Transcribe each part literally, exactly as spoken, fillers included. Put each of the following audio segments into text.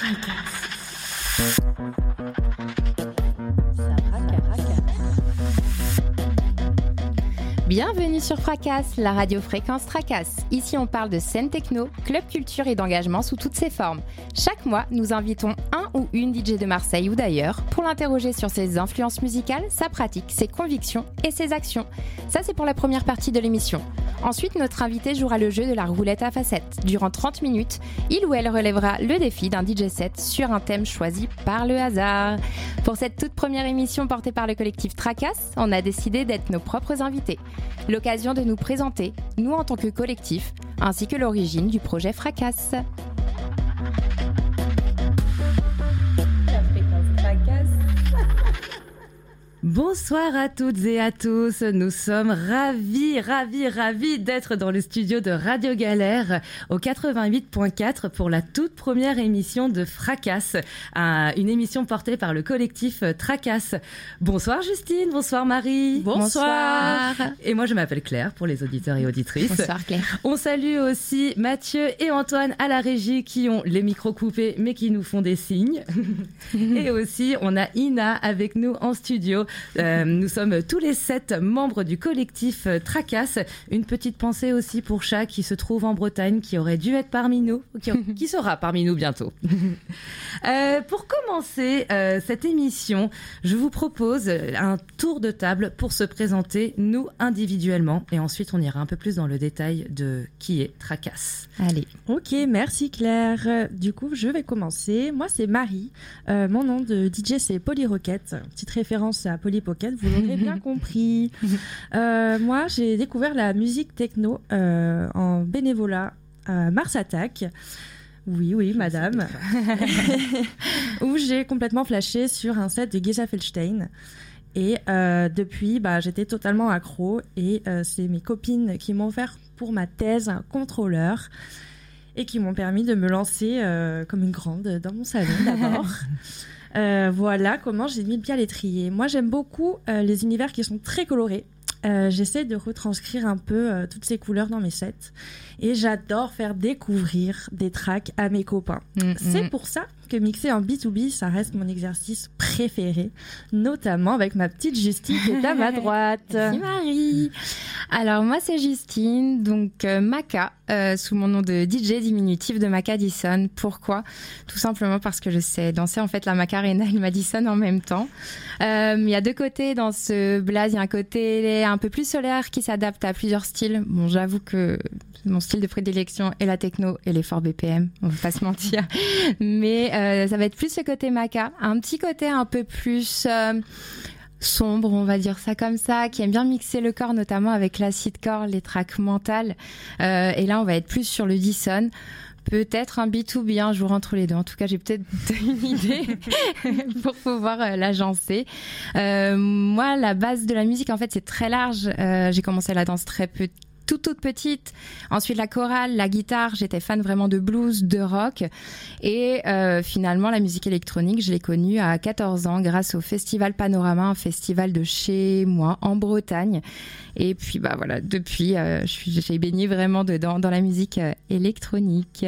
Bienvenue sur Fracasse, la radio fréquence Tracasse. Ici, on parle de scène techno, club culture et d'engagement sous toutes ses formes. Chaque mois, nous invitons un ou une D J de Marseille ou d'ailleurs pour l'interroger sur ses influences musicales, sa pratique, ses convictions et ses actions. Ça, c'est pour la première partie de l'émission. Ensuite, notre invité jouera le jeu de la roulette à facettes. Durant trente minutes, il ou elle relèvera le défi d'un D J set sur un thème choisi par le hasard. Pour cette toute première émission portée par le collectif Tracasse, on a décidé d'être nos propres invités. L'occasion de nous présenter, nous en tant que collectif, ainsi que l'origine du projet Fracasse. Bonsoir à toutes et à tous, nous sommes ravis, ravis, ravis d'être dans le studio de Radio Galère au quatre-vingt-huit point quatre pour la toute première émission de Fracasse, une émission portée par le collectif Tracasse. Bonsoir Justine, bonsoir Marie. Bonsoir. Bonsoir. Et moi je m'appelle Claire pour les auditeurs et auditrices. Bonsoir Claire. On salue aussi Mathieu et Antoine à la régie qui ont les micros coupés mais qui nous font des signes. Et aussi on a Ina avec nous en studio. Euh, nous sommes tous les sept membres du collectif Tracasse. Une petite pensée aussi pour Chat qui se trouve en Bretagne, qui aurait dû être parmi nous, qui, qui sera parmi nous bientôt. euh, pour commencer euh, cette émission, je vous propose un tour de table pour se présenter, nous individuellement, et ensuite on ira un peu plus dans le détail de qui est Tracasse. Allez. Ok, merci Claire. Du coup, je vais commencer. Moi, c'est Marie. Euh, mon nom de D J, c'est Polly Rocket. Petite référence à Polly Pocket, vous l'aurez bien compris. Euh, moi, j'ai découvert la musique techno euh, en bénévolat à Mars Attack. Oui, oui, madame. Où j'ai complètement flashé sur un set de Geza Feldstein. Et euh, depuis, bah, j'étais totalement accro. Et euh, c'est mes copines qui m'ont offert pour ma thèse un contrôleur et qui m'ont permis de me lancer euh, comme une grande dans mon salon d'abord. Euh, voilà comment j'ai mis le pied à l'étrier. Moi, j'aime beaucoup euh, les univers qui sont très colorés. Euh, j'essaie de retranscrire un peu euh, toutes ces couleurs dans mes sets. Et j'adore faire découvrir des tracks à mes copains. Mmh, C'est mmh. pour ça que mixer en B deux B, ça reste mon exercice préféré. Notamment avec ma petite Justine qui est à ma droite. Merci Marie. Alors moi c'est Justine, donc euh, Maca, euh, sous mon nom de D J diminutif de Maca Dyson. Pourquoi ? Tout simplement parce que je sais danser en fait la Macarena et le Madison en même temps. Euh, il y a deux côtés dans ce blaze, il y a un côté un peu plus solaire qui s'adapte à plusieurs styles. Bon, j'avoue que mon style de prédilection est la techno et les forts B P M, on va pas se mentir. Mais euh, ça va être plus ce côté Maca, un petit côté un peu plus euh, sombre, on va dire ça comme ça, qui aime bien mixer le corps, notamment avec l'acid-core, les tracks mentales. Euh, et là, on va être plus sur le Dyson. Peut-être un B deux B un jour entre les deux. En tout cas, j'ai peut-être une idée pour pouvoir euh, l'agencer. Euh, moi, la base de la musique, en fait, c'est très large. Euh, j'ai commencé la danse très peu toute toute petite, ensuite la chorale, la guitare, j'étais fan vraiment de blues, de rock et euh, finalement la musique électronique, je l'ai connue à quatorze ans grâce au Festival Panorama, un festival de chez moi en Bretagne et puis bah voilà, depuis euh, je suis, j'ai baigné vraiment dedans dans la musique euh, électronique.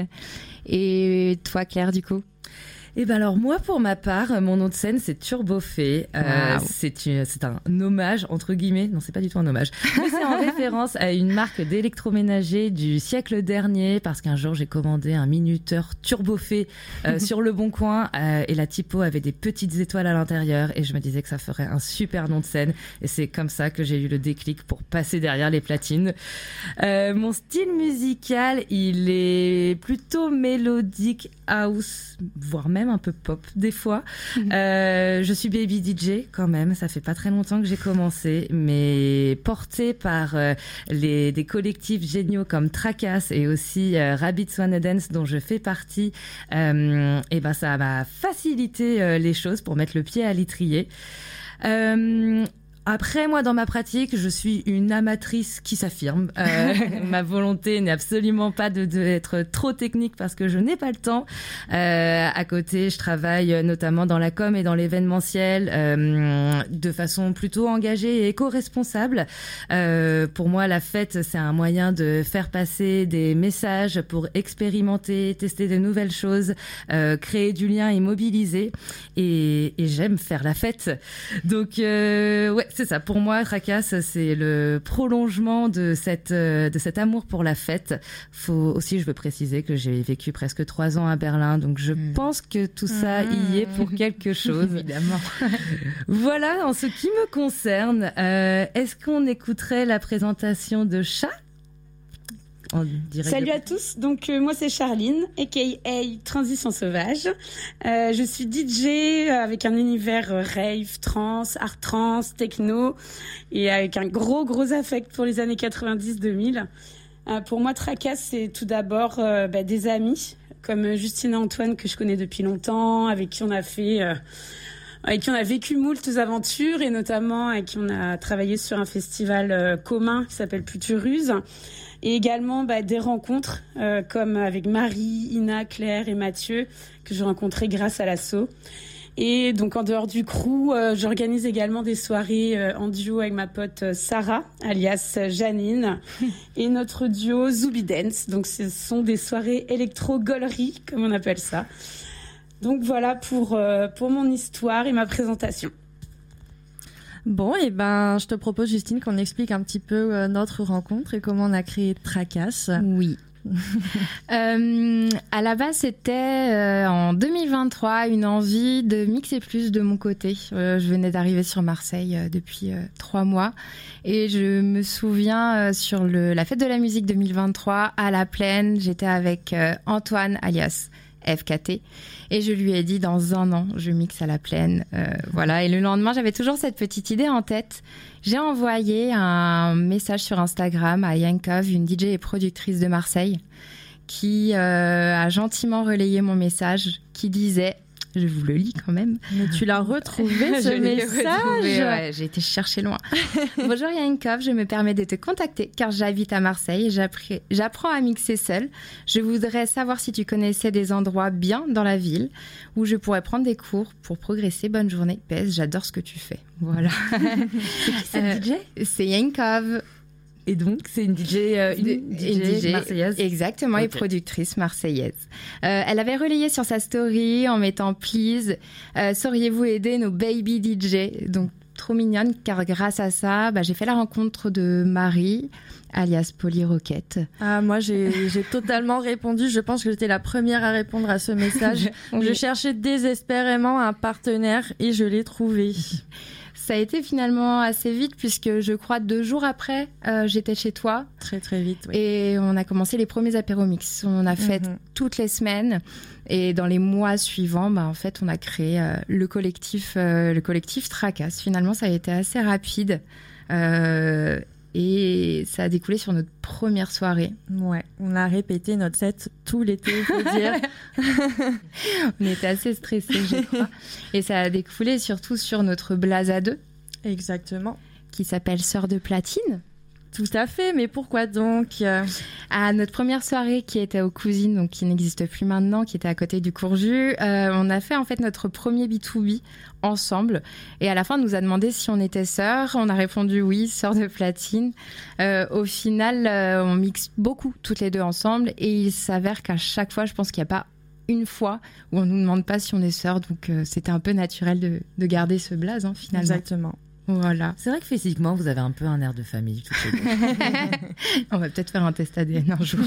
Et toi Claire du coup ? Eh ben alors moi pour ma part, mon nom de scène c'est Turbofé. Euh, wow. c'est, une, c'est un hommage entre guillemets, non c'est pas du tout un hommage, mais c'est en référence à une marque d'électroménager du siècle dernier parce qu'un jour j'ai commandé un minuteur Turbofé euh, sur Le Bon Coin euh, et la typo avait des petites étoiles à l'intérieur et je me disais que ça ferait un super nom de scène et c'est comme ça que j'ai eu le déclic pour passer derrière les platines. Euh, mon style musical il est plutôt mélodique house, voire même un peu pop des fois. Mmh. Euh, je suis baby D J quand même, ça fait pas très longtemps que j'ai commencé, mais portée par euh, les, des collectifs géniaux comme Tracasse et aussi euh, Rabbits Wanna Dance dont je fais partie, euh, et ben ça m'a facilité euh, les choses pour mettre le pied à l'étrier. Euh, Après, moi, dans ma pratique, je suis une amatrice qui s'affirme. Euh, ma volonté n'est absolument pas de, de être trop technique parce que je n'ai pas le temps. Euh, à côté, je travaille notamment dans la com et dans l'événementiel euh, de façon plutôt engagée et éco-responsable. Euh, pour moi, la fête, c'est un moyen de faire passer des messages pour expérimenter, tester de nouvelles choses, euh, créer du lien et mobiliser. Et, et j'aime faire la fête. Donc, euh, ouais, c'est ça. Pour moi, Tracas, c'est le prolongement de cette de cet amour pour la fête. Faut aussi, je veux préciser que j'ai vécu presque trois ans à Berlin, donc je mmh. pense que tout ça y est pour quelque chose. Évidemment. Voilà, en ce qui me concerne, euh, est-ce qu'on écouterait la présentation de Chat ? Salut à tous, donc euh, moi c'est Charline, aka Transition Sauvage. Euh, je suis D J avec un univers euh, rave, trance, art trance, techno et avec un gros gros affect pour les années quatre-vingt-dix deux mille. Euh, pour moi, Tracas, c'est tout d'abord euh, bah, des amis comme Justine et Antoine que je connais depuis longtemps, avec qui on a fait... Euh, avec qui on a vécu moultes aventures et notamment avec qui on a travaillé sur un festival euh, commun qui s'appelle Futuruse. Et également bah, des rencontres euh, comme avec Marie, Ina, Claire et Mathieu que j'ai rencontrés grâce à l'asso. Et donc en dehors du crew, euh, j'organise également des soirées euh, en duo avec ma pote euh, Sarah, alias Janine, et notre duo Zooby Dance. Donc ce sont des soirées électro-gollerie, comme on appelle ça. Donc voilà pour, euh, pour mon histoire et ma présentation. Bon, et ben, je te propose, Justine, qu'on explique un petit peu euh, notre rencontre et comment on a créé Tracas. Oui. euh, à la base, c'était euh, en deux mille vingt-trois une envie de mixer plus de mon côté. Euh, je venais d'arriver sur Marseille euh, depuis euh, trois mois et je me souviens euh, sur le, la fête de la musique deux mille vingt-trois à La Plaine, j'étais avec euh, Antoine alias F K T et je lui ai dit dans un an je mixe à La Plaine, euh, voilà. Et le lendemain j'avais toujours cette petite idée en tête. J'ai envoyé un message sur Instagram à Yankov, une D J et productrice de Marseille, qui euh, a gentiment relayé mon message, qui disait, je vous le lis quand même. Mais tu l'as retrouvé, ce je message retrouvé, ouais, j'ai été chercher loin. Bonjour Yankov, je me permets de te contacter car j'habite à Marseille et j'apprends à mixer seule. Je voudrais savoir si tu connaissais des endroits bien dans la ville où je pourrais prendre des cours pour progresser. Bonne journée, P S, j'adore ce que tu fais. Voilà. C'est qui cette euh, D J ? C'est Yankov. Et donc, c'est une D J, euh, une, une D J, D J marseillaise. Exactement, okay. Et productrice marseillaise. Euh, elle avait relayé sur sa story en mettant « Please, euh, sauriez-vous aider nos baby D J ?» Donc, trop mignonne, car grâce à ça, bah, j'ai fait la rencontre de Marie, alias Polly Rocket. Ah, moi, j'ai, j'ai totalement répondu. Je pense que j'étais la première à répondre à ce message. oui. Je cherchais désespérément un partenaire et je l'ai trouvé. Ça a été finalement assez vite puisque je crois deux jours après, euh, j'étais chez toi. Très très vite, oui. Et on a commencé les premiers apéromix. On a fait mm-hmm. toutes les semaines et dans les mois suivants, bah, en fait, on a créé euh, le collectif, euh, le collectif Tracas. Finalement, ça a été assez rapide. Euh, Et ça a découlé sur notre première soirée. Ouais, on a répété notre set tout l'été, il faut dire. On était assez stressés, je crois. Et ça a découlé surtout sur notre Blaze à deux. Exactement. Qui s'appelle Sœur de Platine. Tout à fait, mais pourquoi donc ? À notre première soirée qui était aux Cousines, donc qui n'existe plus maintenant, qui était à côté du Courju, euh, on a fait en fait notre premier B deux B ensemble. Et à la fin, on nous a demandé si on était sœurs. On a répondu oui, sœurs de Platine. Euh, au final, euh, on mixe beaucoup toutes les deux ensemble. Et il s'avère qu'à chaque fois, je pense qu'il n'y a pas une fois où on ne nous demande pas si on est sœurs. Donc euh, c'était un peu naturel de, de garder ce blaze, hein, finalement. Exactement. Voilà. C'est vrai que physiquement, vous avez un peu un air de famille. Toutes les deux. On va peut-être faire un test A D N un jour.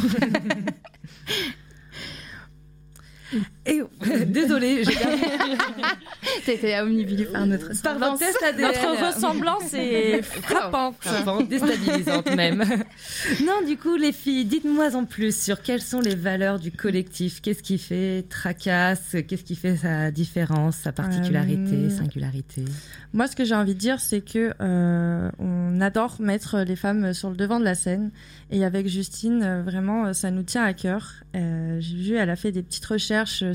Et désolée, j'ai t'étais omnibulée par notre par votre test A D N. Notre ressemblance est frappante, frappante, déstabilisante même. Non, du coup, les filles, dites-moi en plus sur quelles sont les valeurs du collectif. Qu'est-ce qui fait Tracas ? Qu'est-ce qui fait sa différence, sa particularité, euh... singularité ? Moi, ce que j'ai envie de dire, c'est que euh, on adore mettre les femmes sur le devant de la scène. Et avec Justine, vraiment, ça nous tient à cœur. Euh, j'ai vu, elle a fait des petites recherches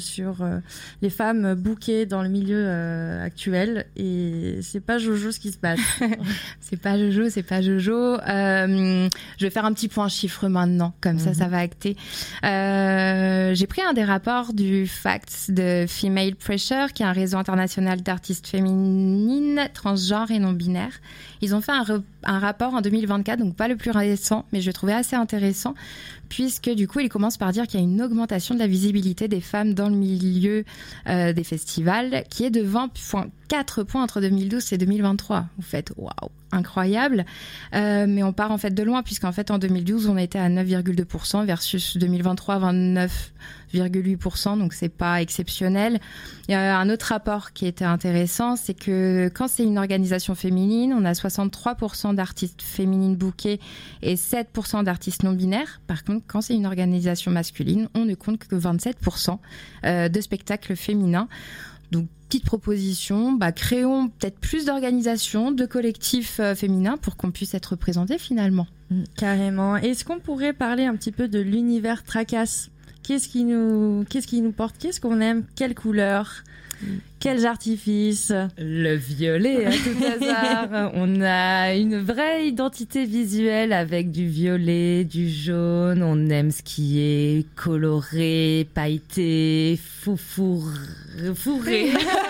sur euh, les femmes bookées dans le milieu euh, actuel et c'est pas Jojo ce qui se passe. C'est pas Jojo, c'est pas Jojo. Euh, je vais faire un petit point chiffre maintenant, comme ça, mm-hmm. ça va acter. Euh, j'ai pris un des rapports du FACTS de Female Pressure, qui est un réseau international d'artistes féminines, transgenres et non-binaires. Ils ont fait un, re- un rapport en deux mille vingt-quatre, donc pas le plus récent, mais je le trouvais assez intéressant, puisque du coup, il commence par dire qu'il y a une augmentation de la visibilité des femmes dans le milieu euh, des festivals, qui est de vingt virgule quatre points entre deux mille douze et deux mille vingt-trois. Vous faites waouh, incroyable. Euh, mais on part en fait de loin, puisqu'en fait en deux mille douze, on était à neuf virgule deux pour cent versus deux mille vingt-trois, vingt-neuf virgule huit pour cent, donc c'est pas exceptionnel. Il y a un autre rapport qui était intéressant, c'est que quand c'est une organisation féminine, on a soixante-trois pour cent d'artistes féminines bookées et sept pour cent d'artistes non binaires. Par contre, quand c'est une organisation masculine, on ne compte que vingt-sept pour cent de spectacles féminins. Donc, petite proposition, bah, créons peut-être plus d'organisations, de collectifs euh, féminins pour qu'on puisse être représentés finalement. Mmh, carrément. Est-ce qu'on pourrait parler un petit peu de l'univers Tracas ? Qu'est-ce qui nous, qu'est-ce qui nous porte ? Qu'est-ce qu'on aime ? Quelle couleur ? Quels artifices ? Le violet, à tout hasard. On a une vraie identité visuelle avec du violet, du jaune. On aime ce qui est coloré, pailleté, foufour... fourré.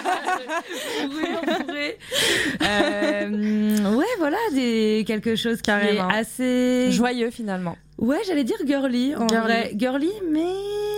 fourré, fourré. Euh, ouais, voilà, des, quelque chose qui Carrément. est assez... joyeux, finalement. Ouais, j'allais dire girly. En Girly. vrai. Girly, mais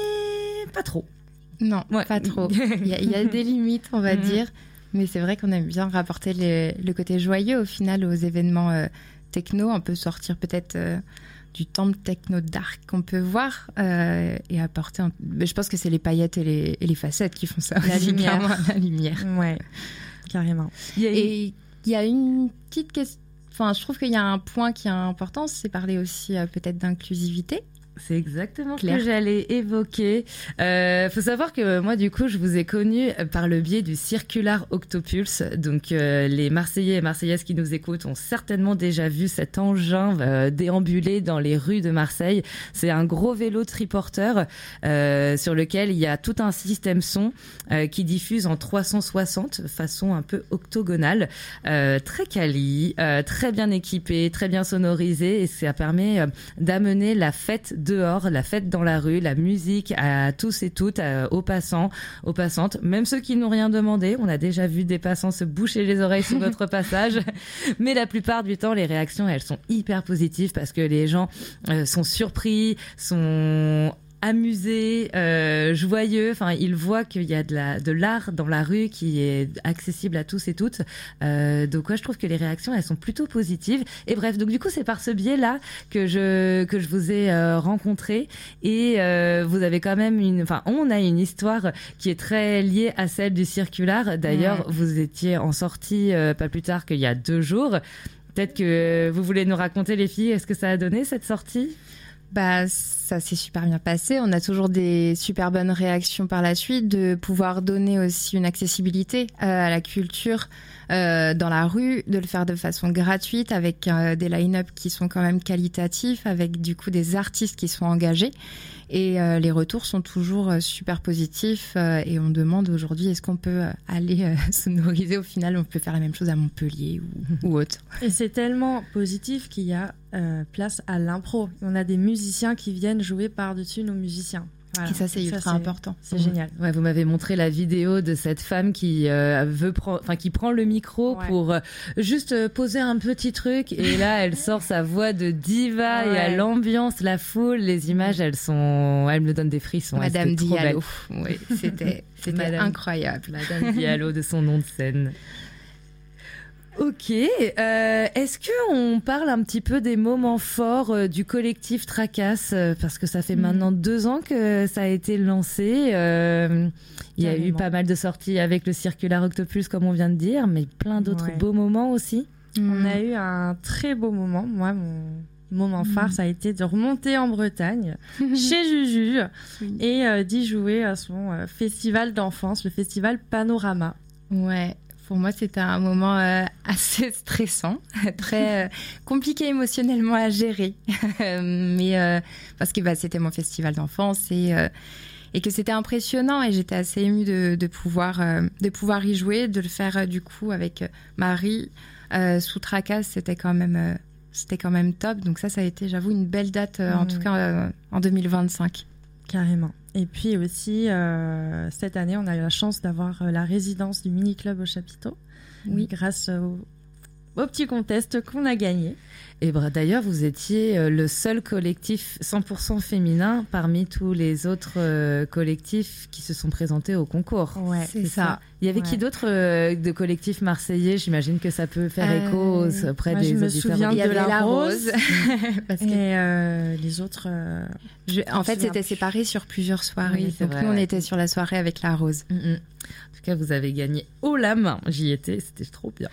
pas trop. Non, ouais. Pas trop. Il y, a, il y a des limites, on va mmh. dire. Mais c'est vrai qu'on aime bien rapporter les, le côté joyeux, au final, aux événements euh, techno. On peut sortir peut-être euh, du temple techno dark qu'on peut voir euh, et apporter... Un... Mais je pense que c'est les paillettes et les, et les facettes qui font ça. La aussi, lumière. La lumière. Ouais, carrément. Il y a une... Et il y a une petite question... Enfin, je trouve qu'il y a un point qui est important, c'est parler aussi euh, peut-être d'inclusivité. C'est exactement Claire. Ce que j'allais évoquer. Euh, faut savoir que moi, du coup, je vous ai connu par le biais du Circular Octopulse. Donc, euh, les Marseillais et Marseillaises qui nous écoutent ont certainement déjà vu cet engin euh, déambuler dans les rues de Marseille. C'est un gros vélo triporteur euh, sur lequel il y a tout un système son euh, qui diffuse en trois cent soixante, façon un peu octogonale, euh, très quali, euh, très bien équipé, très bien sonorisé, et ça permet euh, d'amener la fête dehors, la fête dans la rue, la musique à tous et toutes, à, aux passants, aux passantes, même ceux qui n'ont rien demandé. On a déjà vu des passants se boucher les oreilles sur notre passage, mais la plupart du temps, les réactions, elles sont hyper positives parce que les gens euh, sont surpris, sont amusés, euh, joyeux. Enfin, ils voient qu'il y a de la de l'art dans la rue qui est accessible à tous et toutes. Euh, donc, ouais, je trouve que les réactions, elles sont plutôt positives. Et bref, donc du coup, c'est par ce biais-là que je que je vous ai euh, rencontré. Et euh, vous avez quand même une, enfin, on a une histoire qui est très liée à celle du Circular. D'ailleurs, ouais. Vous étiez en sortie euh, pas plus tard qu'il y a deux jours. Peut-être que vous voulez nous raconter, les filles, est-ce que ça a donné cette sortie ? Bah, ça s'est super bien passé. On a toujours des super bonnes réactions par la suite, de pouvoir donner aussi une accessibilité euh, à la culture euh, dans la rue, de le faire de façon gratuite avec euh, des line-up qui sont quand même qualitatifs, avec du coup des artistes qui sont engagés. Et euh, les retours sont toujours euh, super positifs euh, et on demande aujourd'hui est-ce qu'on peut euh, aller euh, sonoriser. Au final, on peut faire la même chose à Montpellier ou, ou autre. Et c'est tellement positif qu'il y a euh, place à l'impro. On a des musiciens qui viennent jouer par-dessus nos musiciens. Voilà. Et ça, c'est ultra ça, c'est, important. C'est génial. Ouais, vous m'avez montré la vidéo de cette femme qui euh, veut prendre, enfin qui prend le micro ouais. pour euh, juste euh, poser un petit truc, et là elle sort sa voix de diva, ouais. Et à l'ambiance, la foule, les images, elles sont, elles me donnent des frissons. Madame ouais, Diallo, oui, c'était, c'était Madame, incroyable. Madame Diallo de son nom de scène. Ok, euh, est-ce que on parle un petit peu des moments forts euh, du collectif Tracas, euh, parce que ça fait mmh. maintenant deux ans que ça a été lancé. Euh, il y a eu pas mal de sorties avec le Circular Octopulse, comme on vient de dire, mais plein d'autres ouais. beaux moments aussi. Mmh. On a eu un très beau moment. Moi, mon moment phare, mmh. ça a été de remonter en Bretagne chez Juju oui. et euh, d'y jouer à son euh, festival d'enfance, le festival Panorama. Ouais. Pour moi, c'était un moment euh, assez stressant, très euh, compliqué émotionnellement à gérer, mais euh, parce que bah, c'était mon festival d'enfance et, euh, et que c'était impressionnant et j'étais assez émue de, de, pouvoir, euh, de pouvoir y jouer, de le faire euh, du coup avec Marie euh, sous Tracas, c'était quand même... Euh, C'était quand même top. Donc ça, ça a été, j'avoue, une belle date, euh, mmh. en tout cas euh, en deux mille vingt-cinq. Carrément. Et puis aussi, euh, cette année, on a eu la chance d'avoir euh, la résidence du mini-club au chapiteau. Oui. Grâce au, au petit contest qu'on a gagné. Et d'ailleurs, vous étiez le seul collectif cent pour cent féminin parmi tous les autres euh, collectifs qui se sont présentés au concours. Ouais, c'est, c'est ça. ça. Il y avait ouais. qui d'autres euh, de collectifs marseillais? J'imagine que ça peut faire euh, écho auprès moi, des je me auditeurs. souviens Il y de avait la, la Rose. Rose. Parce que... Et euh, les autres... Euh... Je, en fait, c'était séparé sur plusieurs soirées. Oui, donc vrai, nous, ouais. on était sur la soirée avec la Rose. Mm-hmm. En tout cas, vous avez gagné haut la main. J'y étais, c'était trop bien.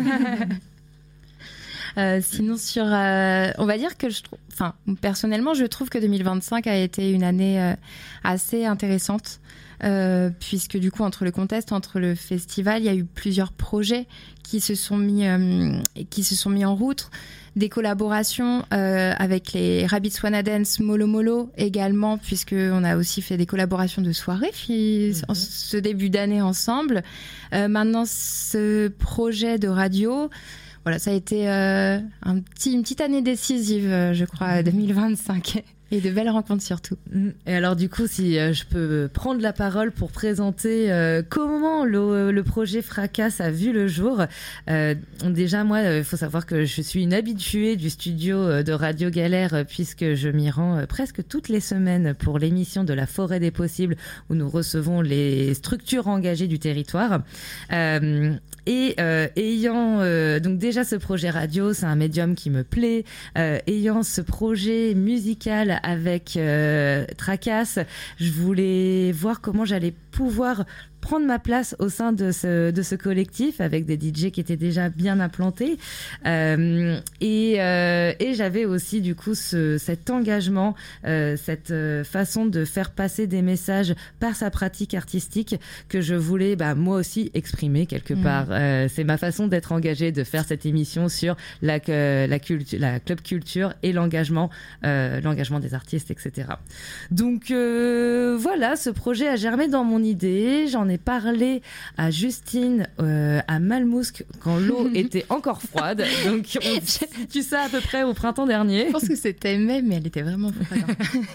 Euh, sinon sur, euh, on va dire que je trouve, enfin personnellement, je trouve que deux mille vingt-cinq a été une année euh, assez intéressante euh, puisque du coup entre le contest, entre le festival, il y a eu plusieurs projets qui se sont mis, euh, qui se sont mis en route. Des collaborations euh, avec les Rabbits Wanna Dance, Molo Molo également, puisque on a aussi fait des collaborations de soirées mm-hmm. en ce début d'année ensemble. Euh, maintenant, ce projet de radio. Voilà, ça a été euh, un petit, une petite année décisive, euh, je crois, deux mille vingt-cinq. Et de belles rencontres surtout. Et alors du coup, si euh, je peux prendre la parole pour présenter euh, comment le, le projet Fracas a vu le jour. Euh, déjà, moi, il euh, faut savoir que je suis une habituée du studio de Radio Galère euh, puisque je m'y rends euh, presque toutes les semaines pour l'émission de la Forêt des Possibles où nous recevons les structures engagées du territoire. Euh, et euh, ayant euh, donc déjà ce projet radio, c'est un médium qui me plaît. Euh, ayant ce projet musical avec euh, Tracas, je voulais voir comment j'allais pouvoir prendre ma place au sein de ce, de ce collectif avec des D J qui étaient déjà bien implantés. Euh, et, euh, et j'avais aussi du coup ce, cet engagement, euh, cette façon de faire passer des messages par sa pratique artistique que je voulais bah, moi aussi exprimer quelque mmh. part. Euh, c'est ma façon d'être engagée, de faire cette émission sur la, la, culture, la club culture et l'engagement, euh, l'engagement des artistes, et cetera. Donc euh, voilà, ce projet a germé dans mon idée. J'en ai parlé à Justine euh, à Malmousque quand l'eau était encore froide. Donc on tu sais à peu près au printemps dernier. Je pense que c'était mai, mais elle était vraiment froide.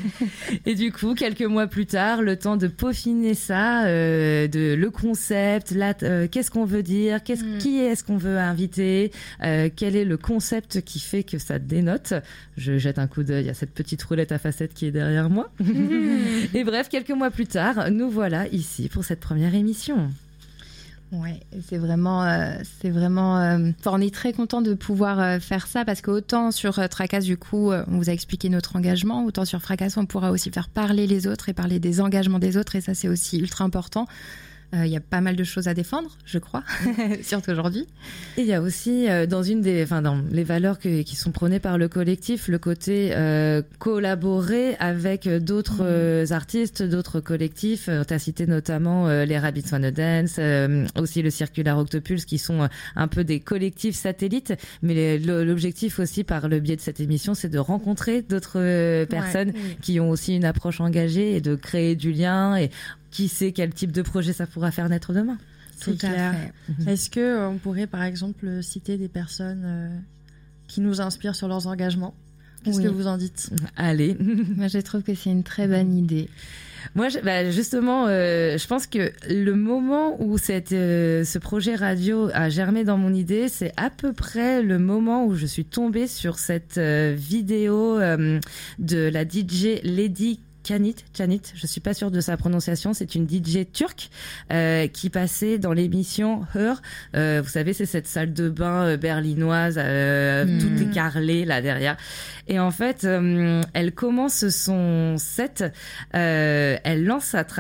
Et du coup, quelques mois plus tard, le temps de peaufiner ça, euh, de le concept, là, euh, qu'est-ce qu'on veut dire, qu'est-ce, mm. qui est-ce qu'on veut inviter, euh, quel est le concept qui fait que ça dénote. Je jette un coup d'œil à cette petite roulette à facettes qui est derrière moi. Mm. Et bref, quelques mois plus tard, nous voilà ici pour cette première émission. Ouais, c'est vraiment, euh, c'est vraiment. Euh, on est très content de pouvoir euh, faire ça parce qu'autant sur euh, Tracas, du coup, euh, on vous a expliqué notre engagement, autant sur Fracas, on pourra aussi faire parler les autres et parler des engagements des autres, et ça, c'est aussi ultra important. Il euh, y a pas mal de choses à défendre, je crois, surtout aujourd'hui. Et il y a aussi, euh, dans une des, enfin, dans les valeurs que, qui sont prônées par le collectif, le côté euh, collaborer avec d'autres mmh. euh, artistes, d'autres collectifs. Tu as cité notamment euh, les Rabbits Wanna Dance, euh, aussi le Circular Octopulse, qui sont euh, un peu des collectifs satellites. Mais les, l'objectif aussi, par le biais de cette émission, c'est de rencontrer d'autres euh, personnes ouais, oui. qui ont aussi une approche engagée et de créer du lien et qui sait quel type de projet ça pourra faire naître demain. C'est Tout clair. Mmh. Est-ce que euh, on pourrait par exemple citer des personnes euh, qui nous inspirent sur leurs engagements? Qu'est-ce oui. que vous en dites? Allez. Moi, je trouve que c'est une très bonne idée. Moi, je, bah justement, euh, je pense que le moment où cette, euh, ce projet radio a germé dans mon idée, c'est à peu près le moment où je suis tombée sur cette euh, vidéo euh, de la D J Lady Canit, Canit, je suis pas sûre de sa prononciation, c'est une D J turque euh, qui passait dans l'émission Her. Euh, vous savez, c'est cette salle de bain euh, berlinoise, euh, mmh. tout écarlé là derrière. Et en fait, euh, elle commence son set, euh, elle lance sa track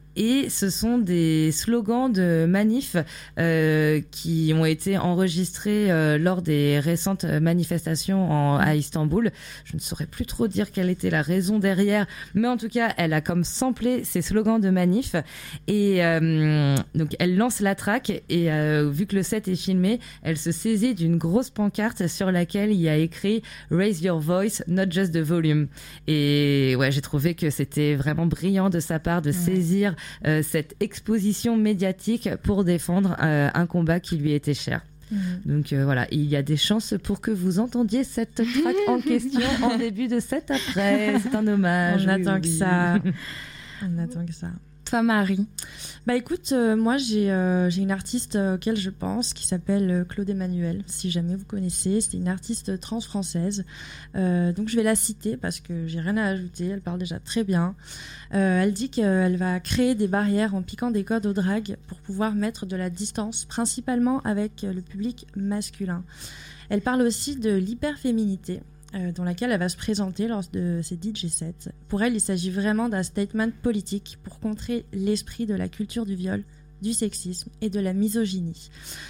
et ce sont des slogans de manifs euh, qui ont été enregistrés euh, lors des récentes manifestations en, à Istanbul. Je ne saurais plus trop dire quelle était la raison derrière, mais en tout cas, elle a comme samplé ces slogans de manifs et euh, donc elle lance la track et euh, vu que le set est filmé, elle se saisit d'une grosse pancarte sur laquelle il y a écrit « Raise your voice, not just the volume ». Et ouais, j'ai trouvé que c'était vraiment brillant de sa part de ouais. saisir euh, cette exposition médiatique pour défendre euh, un combat qui lui était cher. Mmh. Donc euh, voilà, il y a des chances pour que vous entendiez cette track en question en début de set après. C'est un hommage. On oui, attend oui. que ça. On attend que ça. Toi, Marie? Bah écoute, euh, moi j'ai euh, j'ai une artiste euh, auquel je pense qui s'appelle euh, Claude Emmanuel, si jamais vous connaissez. C'est une artiste trans française. Euh, donc je vais la citer parce que j'ai rien à ajouter. Elle parle déjà très bien. Euh, elle dit qu'elle va créer des barrières en piquant des codes au drag pour pouvoir mettre de la distance, principalement avec le public masculin. Elle parle aussi de l'hyperféminité. Euh, dans laquelle elle va se présenter lors de ses D J sets. Pour elle, il s'agit vraiment d'un statement politique pour contrer l'esprit de la culture du viol, du sexisme et de la misogynie.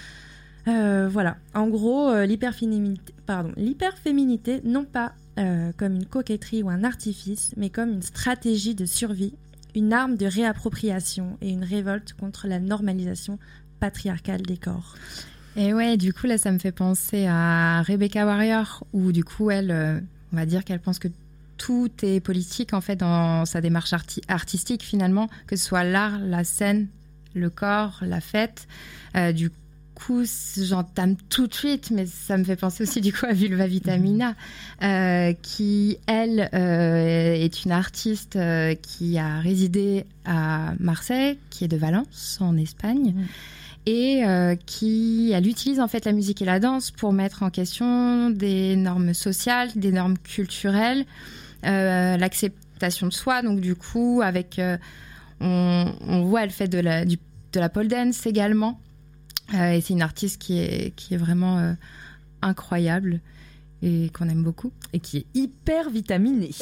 Euh, voilà. En gros, euh, l'hyperféminité, pardon, l'hyperféminité, non pas euh, comme une coquetterie ou un artifice, mais comme une stratégie de survie, une arme de réappropriation et une révolte contre la normalisation patriarcale des corps. Et ouais, du coup, là, ça me fait penser à Rebecca Warrior, où du coup, elle, euh, on va dire qu'elle pense que tout est politique, en fait, dans sa démarche arti- artistique, finalement, que ce soit l'art, la scène, le corps, la fête. Euh, du coup, j'entame tout de suite, mais ça me fait penser aussi, du coup, à Vulva Vitamina, euh, qui, elle, euh, est une artiste euh, qui a résidé à Marseille, qui est de Valence, en Espagne. Mmh. Et euh, qui, elle utilise en fait la musique et la danse pour mettre en question des normes sociales, des normes culturelles, euh, l'acceptation de soi. Donc du coup, avec, euh, on, on voit, elle fait de la, du, de la pole dance également. Euh, et c'est une artiste qui est, qui est vraiment euh, incroyable et qu'on aime beaucoup. Et qui est hyper vitaminée.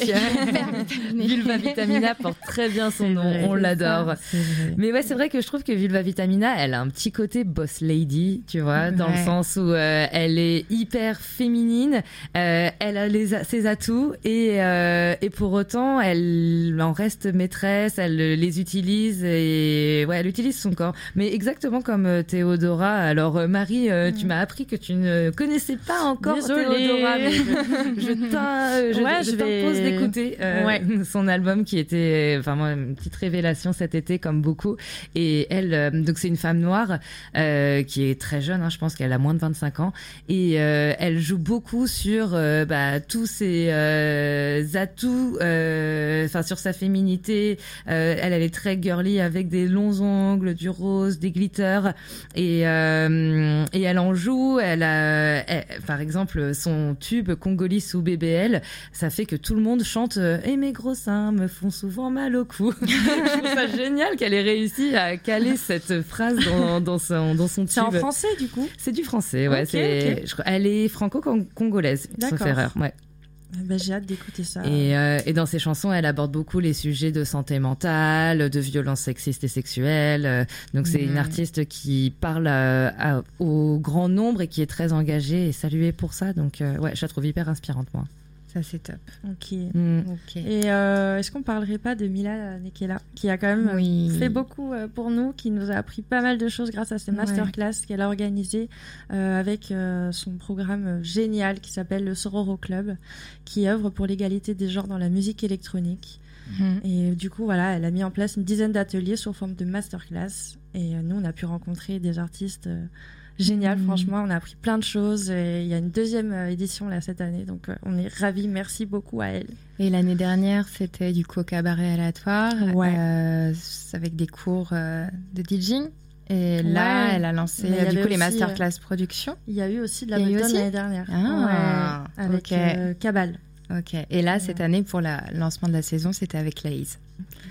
Vulva Vitamina porte très bien son nom, vrai, on l'adore. Ça, mais ouais, c'est vrai que je trouve que Vulva Vitamina, elle a un petit côté boss lady, tu vois, ouais. dans le sens où euh, elle est hyper féminine, euh, elle a les a- ses atouts et, euh, et pour autant, elle en reste maîtresse, elle les utilise et ouais, elle utilise son corps. Mais exactement comme euh, Théodora. Alors euh, Marie, euh, mmh. tu m'as appris que tu ne connaissais pas encore Désolée. Théodora. Mais je, je, t'in, je, ouais, je, je t'impose vais... d'écouter euh, ouais. son album qui était, enfin moi, une petite révélation cet été comme beaucoup. Et elle, euh, donc c'est une femme noire euh, qui est très jeune, hein, je pense qu'elle a moins de vingt-cinq ans, et euh, elle joue beaucoup sur euh, bah, tous ses euh, atouts, enfin euh, sur sa féminité. Euh, elle, elle est très girly avec des longs ongles, du rose, des glitters, et euh, et elle en joue. Elle a, elle, par exemple, son tube Congolais ou B B L, ça fait que tout le monde chante euh, « Et mes gros seins me font souvent mal au cou ». Je trouve ça génial qu'elle ait réussi à caler cette phrase dans, dans, son, dans son tube. C'est en français, du coup ? C'est du français, ouais. Okay, c'est, okay. Je, elle est franco-congolaise, sauf erreur, ouais. Ben, j'ai hâte d'écouter ça. Et, euh, et dans ses chansons, elle aborde beaucoup les sujets de santé mentale, de violences sexistes et sexuelles. Donc c'est mmh. une artiste qui parle à, à, au grand nombre et qui est très engagée et saluée pour ça. Donc euh, ouais, je la trouve hyper inspirante, moi. Ça, c'est top. Ok. Mmh. okay. Et euh, est-ce qu'on parlerait pas de Mila Nekela, qui a quand même oui. fait beaucoup pour nous, qui nous a appris pas mal de choses grâce à ses masterclass ouais. qu'elle a organisées euh, avec euh, son programme génial qui s'appelle le Sororo Club, qui œuvre pour l'égalité des genres dans la musique électronique. Mmh. Et du coup, voilà, elle a mis en place une dizaine d'ateliers sous forme de masterclass. Et euh, nous, on a pu rencontrer des artistes... Euh, Génial, mmh. franchement, on a appris plein de choses. Et il y a une deuxième édition là cette année, donc on est ravis. Merci beaucoup à elle. Et l'année dernière, c'était du coup au cabaret aléatoire, ouais. euh, avec des cours euh, de DJing. Et là, ouais. elle a lancé du coup aussi, les masterclass euh, production. Il y a eu aussi de la Ableton l'année dernière, ah, ouais, avec okay. euh, Cabal. Ok. Et là, ouais. cette année, pour le lancement de la saison, c'était avec Laïs.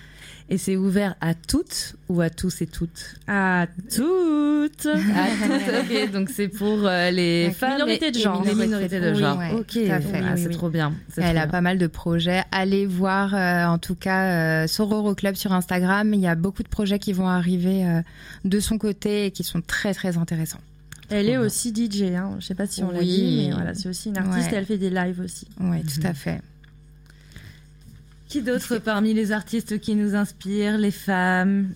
Et c'est ouvert à toutes ou à tous et toutes? À toutes. À toutes, ok. Donc c'est pour euh, les Donc, femmes minorité et de genre. les minorités de Oui, genre. ouais, ok, tout à fait. ah, Oui, c'est oui. trop bien. C'est Elle trop a bien. pas mal de projets. Allez voir, euh, en tout cas, euh, Sororo Club sur Instagram. Il y a beaucoup de projets qui vont arriver euh, de son côté et qui sont très, très intéressants. Elle est aussi D J, hein. Je sais pas si on l'a Oui. dit, mais voilà, c'est aussi une artiste Ouais. et elle fait des lives aussi. Oui, tout à fait. Qui d'autre parmi les artistes qui nous inspirent, les femmes?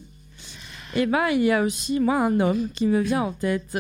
Eh ben, il y a aussi, moi, un homme qui me vient en tête.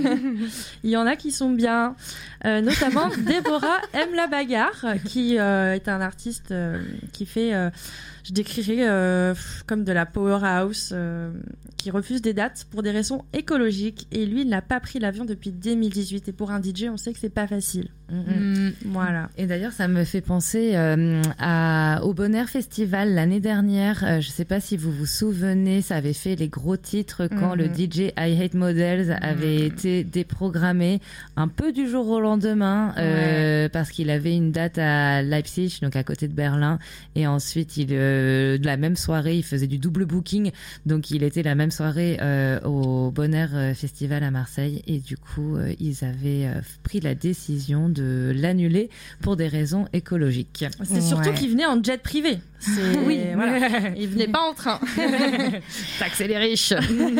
Il y en a qui sont bien, euh, notamment Déborah aime la bagarre, qui euh, est un artiste euh, qui fait, euh, je décrirais euh, comme de la powerhouse, euh, qui refuse des dates pour des raisons écologiques. Et lui, il n'a pas pris l'avion depuis deux mille dix-huit. Et pour un D J, on sait que c'est pas facile. Mm-hmm. Voilà. Et d'ailleurs, ça me fait penser euh, à, au Bon Air Festival l'année dernière. Euh, je sais pas si vous vous souvenez, ça avait fait les gros titres quand Mm-hmm. le D J I Hate Models avait Mm-hmm. été déprogrammé un peu du jour au lendemain euh, Ouais. parce qu'il avait une date à Leipzig, donc à côté de Berlin, et ensuite il euh, de la même soirée, il faisait du double booking, donc il était la même soirée euh, au Bon Air Festival à Marseille, et du coup euh, ils avaient euh, pris la décision de de l'annuler pour des raisons écologiques. C'est surtout Ouais. qu'il venait en jet privé. C'est... Oui, voilà. Il venait pas en train. Taxer les riches.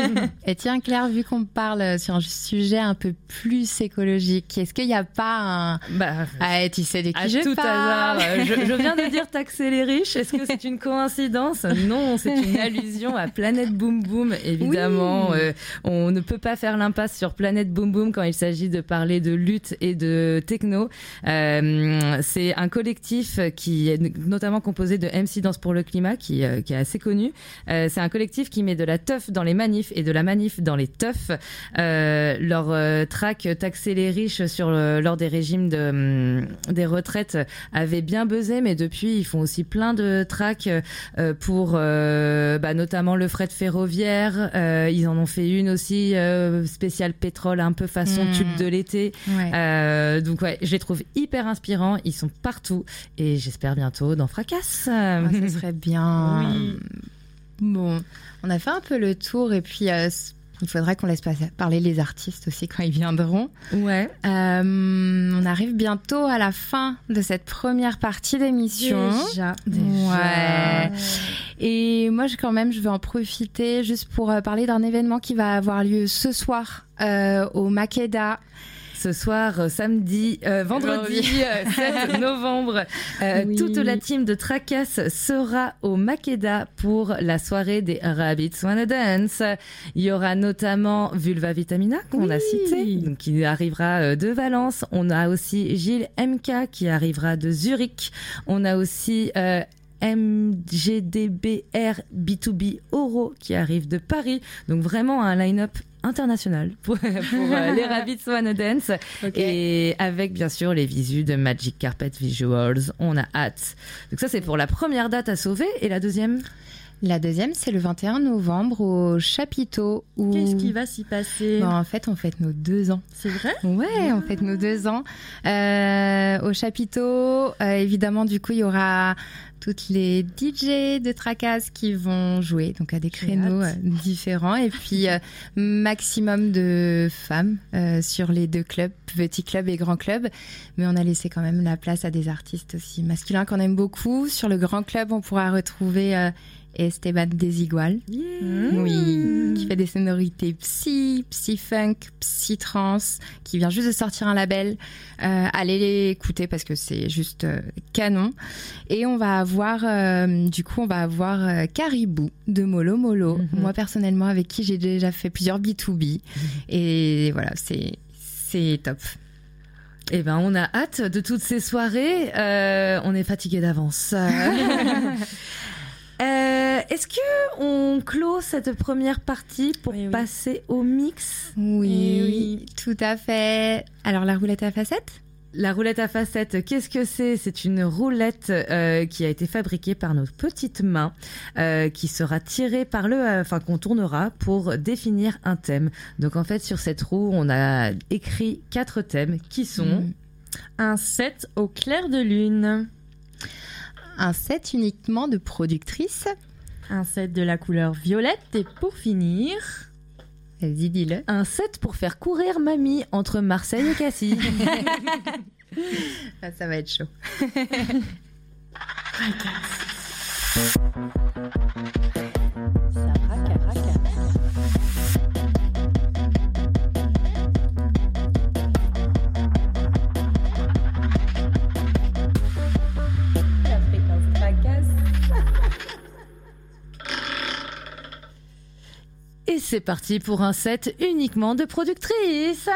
Et tiens, Claire, vu qu'on parle sur un sujet un peu plus écologique, est-ce qu'il n'y a pas un... Bah, Ah, tu sais de qui à je tout parle. hasard, je, je viens de dire taxer les riches. Est-ce que c'est une coïncidence? Non, c'est une allusion à Planète Boom Boom, évidemment. Oui. Euh, on ne peut pas faire l'impasse sur Planète Boom Boom quand il s'agit de parler de lutte et de techno. Euh, c'est un collectif qui est notamment composé de M C Danse pour le climat, qui, euh, qui est assez connu. Euh, c'est un collectif qui met de la teuf dans les manifs et de la manif dans les teufs. Euh, leur euh, track taxer les riches sur le, lors des régimes de, hum, des retraites avait bien buzzé, mais depuis ils font aussi plein de tracks euh, pour euh, bah, notamment le fret ferroviaire. Euh, ils en ont fait une aussi euh, spéciale pétrole, un peu façon Mmh. tube de l'été. Ouais. Euh, donc ouais, je les trouve hyper inspirants. Ils sont partout et j'espère bientôt dans Fracasse. Ah, ça serait bien. Oui. Bon, on a fait un peu le tour et puis euh, il faudrait qu'on laisse passer- parler les artistes aussi quand ils viendront. Ouais. Euh, on arrive bientôt à la fin de cette première partie d'émission. Déjà. Ouais. Et moi, je, quand même, je vais en profiter juste pour euh, parler d'un événement qui va avoir lieu ce soir euh, au Makeda. Ce soir, euh, samedi, euh, vendredi euh, sept novembre, euh, Oui. toute la team de Tracasse sera au Makeda pour la soirée des Rabbits Wanna Dance. Il y aura notamment Vulva Vitamina, qu'on Oui. a cité, donc qui arrivera euh, de Valence. On a aussi Gilles M K qui arrivera de Zurich. On a aussi euh, M G D B R B deux B Oro qui arrive de Paris. Donc vraiment un line-up international pour, pour euh, les Rabbits Wanna Dance. Et avec bien sûr les visus de Magic Carpet Visuals. On a hâte. Donc ça c'est pour la première date à sauver. Et la deuxième? La deuxième, c'est le vingt et un novembre au Chapiteau. Où... Qu'est-ce qui va s'y passer? Bon, en fait, on fête nos deux ans. C'est vrai? Ouais, on fête nos deux ans. Euh, au Chapiteau, euh, évidemment, du coup, il y aura toutes les D J de Tracasse qui vont jouer, donc à des créneaux euh, différents. Et puis, euh, maximum de femmes euh, sur les deux clubs, petit club et grand club. Mais on a laissé quand même la place à des artistes aussi masculins qu'on aime beaucoup. Sur le grand club, on pourra retrouver... Euh, Esteban Desigual, Mmh. oui, qui fait des sonorités psy, psy-funk, psy-trance, qui vient juste de sortir un label. Euh, allez l'écouter parce que c'est juste euh, canon. Et on va avoir, euh, du coup, on va avoir euh, Caribou de Molo Molo. Mm-hmm. Moi, personnellement, avec qui j'ai déjà fait plusieurs B deux B. Mm-hmm. Et voilà, c'est, c'est top. Eh ben, on a hâte de toutes ces soirées. Euh, on est fatigué d'avance. Euh, est-ce que on clôt cette première partie pour oui, oui. passer au mix? Oui, oui, tout à fait. Alors, la roulette à facettes? La roulette à facettes, qu'est-ce que c'est? C'est une roulette euh, qui a été fabriquée par nos petites mains, euh, qui sera tirée par le, euh, enfin qu'on tournera pour définir un thème. Donc en fait, sur cette roue, on a écrit quatre thèmes qui sont Mmh. Un set au clair de lune. Un set uniquement de productrices. Un set de la couleur violette. Et pour finir... Vas-y, dis-le. Un set pour faire courir mamie entre Marseille et Cassis. Ah, ça va être chaud. Et c'est parti pour un set uniquement de productrices.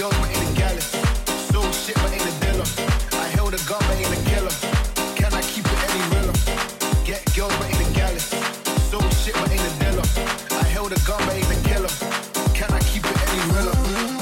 girls, but ain't a gallus. So shit, but ain't a dealer. I held a gun, but ain't a killer. Can I keep it any realer? Get girls, but ain't a gallus. So shit, but ain't a dealer. I held a gun, but ain't a killer. Can I keep it any realer?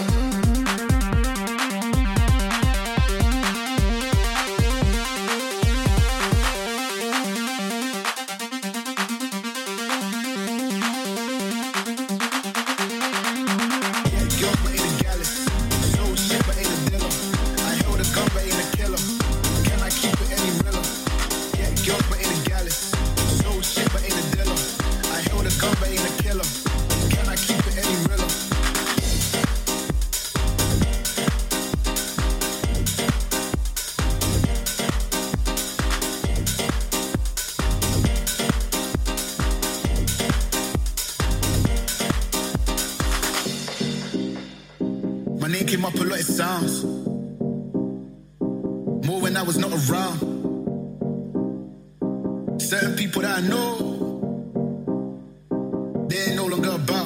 Came up a lot, it sounds more when I was not around. Certain people that I know, they ain't no longer about.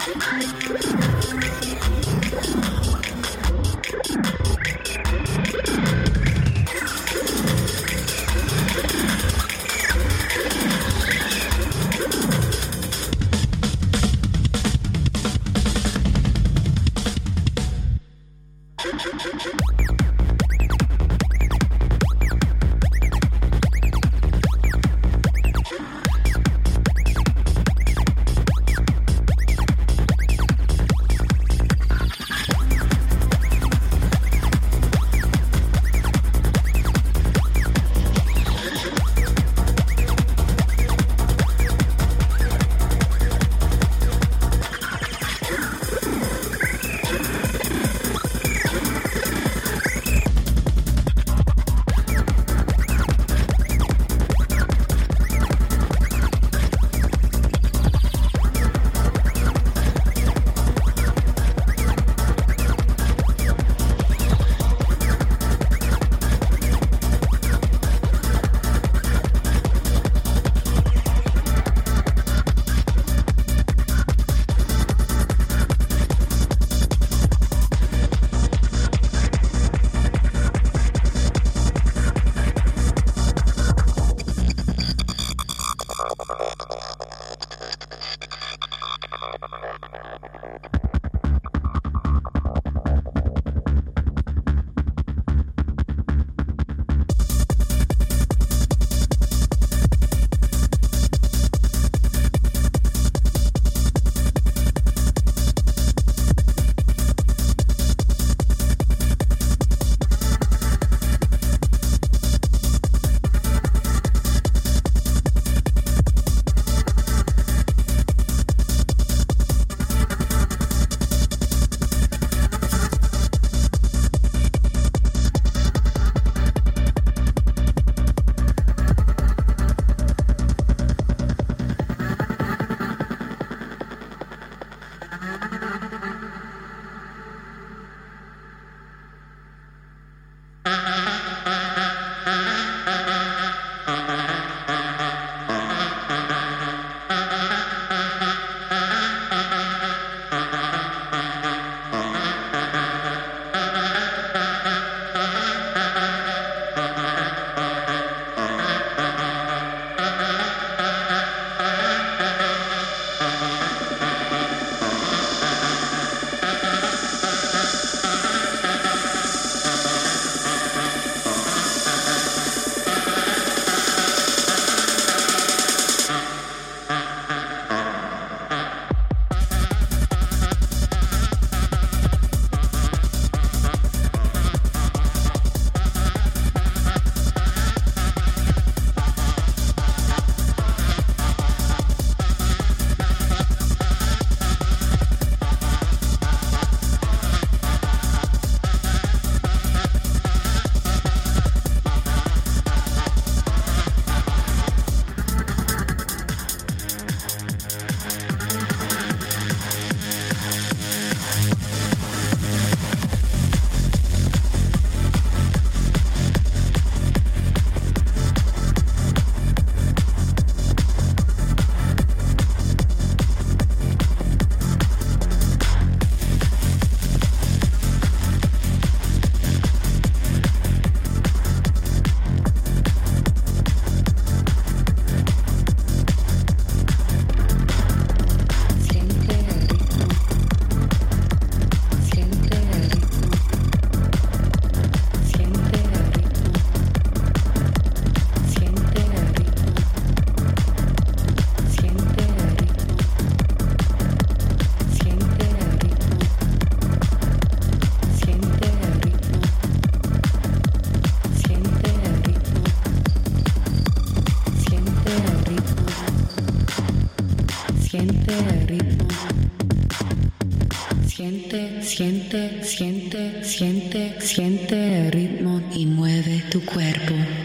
Siente, siente, siente, siente, siente el ritmo y mueve tu cuerpo.